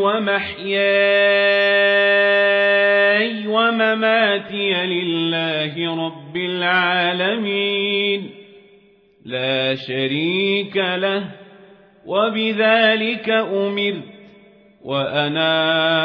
ومحياي ومماتي لله رب العالمين لا شريك له وبذلك أمرت وأنا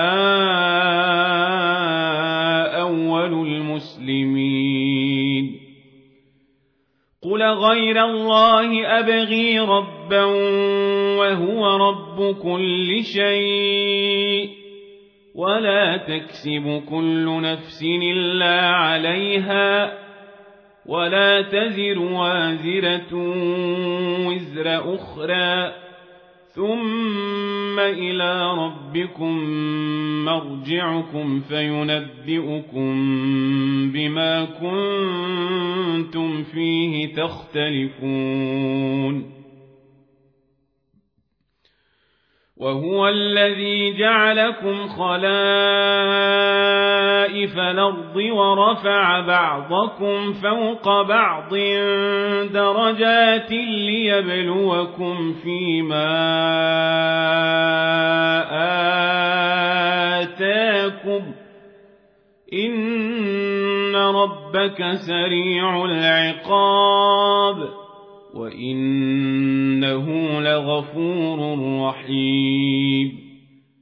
أول المسلمين قل غير الله أبغي ربا وهو رب كل شيء ولا تكسب كل نفس إلا عليها ولا تزر وازرة وزر أخرى ثم إلى ربكم مرجعكم فينبئكم بما كنتم فيه تختلفون وهو الذي جعلكم خلائف الأرض ورفع بعضكم فوق بعض درجات ليبلوكم فيما آتاكم إن ربك سريع العقاب وإنه لغفور رحيم